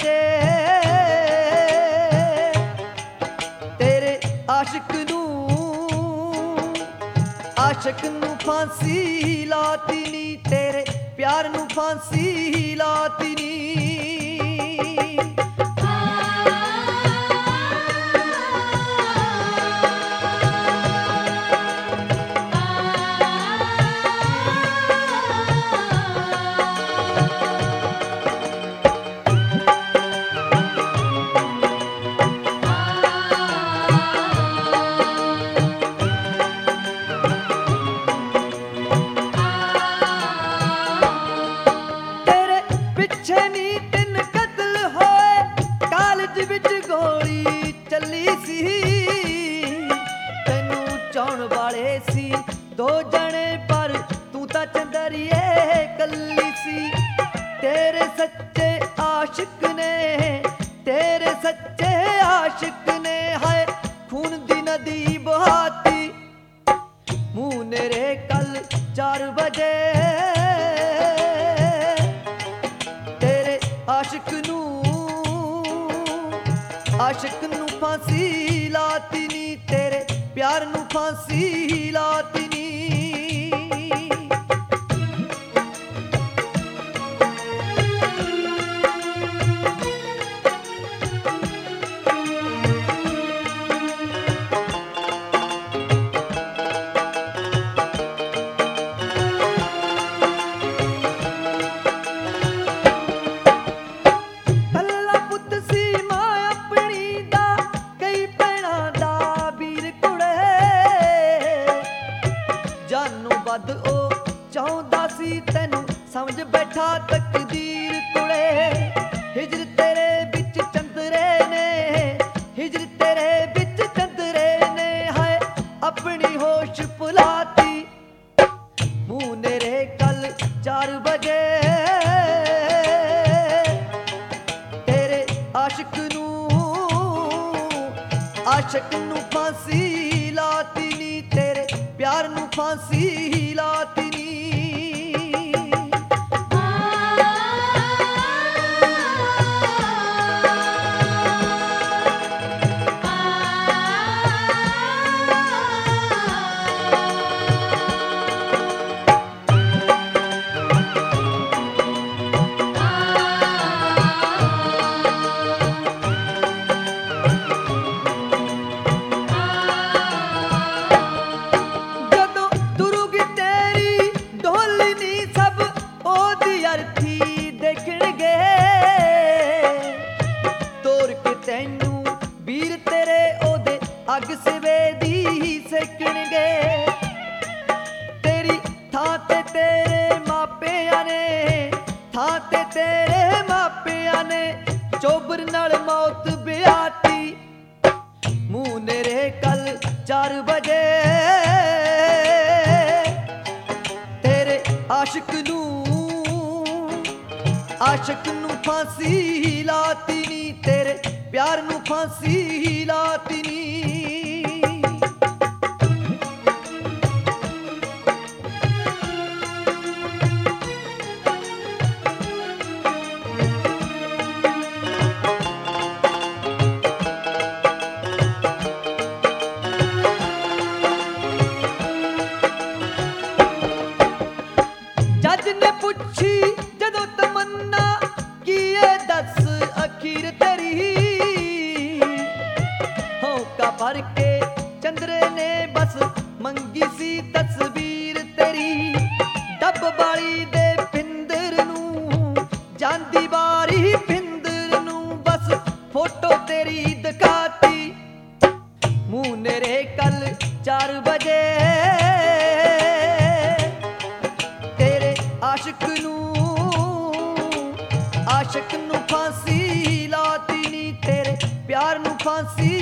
ਵਜੇ ਤੇਰੇ ਆਸ਼ਿਕ ਨੂੰ ਫਾਂਸੀ ਲਾਤੀ ਨੀ, ਤੇਰੇ ਪਿਆਰ ਨੂੰ ਫਾਂਸੀ ਲਾਤੀ ਨੀ। ਦੋ ਜਣੇ ਪਰ ਤੂੰ ਤਾਂ ਚੰਦਰੀਏ ਕੱਲੀ ਸੀ। ਤੇਰੇ ਸੱਚੇ ਆਸ਼ਿਕ ਨੇ, ਤੇਰੇ ਸੱਚੇ ਆਸ਼ਿਕ ਨੇ ਹਾਏ ਖੂਨ ਦੀ ਨਦੀ ਬਹਾਤੀ। ਮੂੰਹ ਨੇਰੇ ਕੱਲ 4 ਵਜੇ ਤੇਰੇ ਆਸ਼ਿਕ ਨੂੰ ਫਾਂਸੀ ਲਾਤੀ ਨੀ, ਤੇਰੇ ਪਿਆਰ ਨੂੰ ਫਾਂਸੀ ਲਾਤੀ ਨੀ। ਉਹ ਚਾਹੁੰਦਾ ਸੀ ਤੈਨੂੰ ਸਮਝ ਬੈਠਾ ਤਕਦੀਰ ਕੁੜੇ। ਹਿਜਰ ਤੇਰੇ ਵਿੱਚ ਚੰਦਰੇ ਨੇ, ਹਿਜਰ ਤੇਰੇ ਵਿੱਚ ਚੰਦਰੇ ਨੇ ਹਾਏ ਆਪਣੀ ਹੋਸ਼ ਭੁਲਾਤੀ। ਮੂੰਹ ਨੇਰੇ ਕੱਲ 4 ਵਜੇ ਤੇਰੇ ਆਸ਼ਿਕ ਨੂੰ ਫਾਂਸੀ ਲਾਤੀ ਨੀ, ਤੇਰੇ ਪਿਆਰ ਨੂੰ ਫਾਂਸੀ ਲਾਤੀ ਨੀ। ਅੱਗ ਸਵੇਦੀ ਸੇਕਣਗੇ ਤੇਰੀ ਥਾਂ ਤੇ ਤੇਰੇ ਮਾਪਿਆਂ ਨੇ, ਥਾਂ ਤੇ ਤੇਰੇ ਮਾਪਿਆਂ ਨੇ ਚੋਬਰ ਨਾਲ ਮੌਤ ਵਿਆਹਤੀ। ਮੂੰਹ ਨੇਰੇ ਕੱਲ 4 ਵਜੇ ਤੇਰੇ ਆਸ਼ਿਕ ਨੂੰ ਫਾਂਸੀ ਲਾਤੀ ਨੀ, ਤੇਰੇ ਪਿਆਰ ਨੂੰ ਫਾਂਸੀ ਲਾਤੀ ਨੀ। ਜੱਜ ਨੇ ਪੁੱਛੀ ਜਦੋਂ ਤਮੰਨਾ ਕੀ ਇਹ ਦੱਸ ਅਖੀਰ ਤੇਰੀ। ਹੌਂਕਾ ਭਰ ਕੇ ਚੰਦਰੇ ਨੇ ਬਸ ਮੰਗੀ ਸੀ ਤਸਵੀਰ ਤੇਰੀ। ਡੱਬ ਵਾਲੀ ਦੇ ਪਿੰਦਰ ਨੂੰ ਜਾਂਦੀ ਵਾਰੀ ਪਿੰਦਰ ਨੂੰ ਬਸ ਫੋਟੋ ਤੇਰੀ ਦਿਖਾਤੀ। ਮੂੰਹ ਨੇਰੇ ਕੱਲ 4 ਵਜੇ ਆਸ਼ਿਕ ਨੂੰ ਫਾਂਸੀ ਲਾਤੀ ਨੀ, ਤੇਰੇ ਪਿਆਰ ਨੂੰ ਫਾਂਸੀ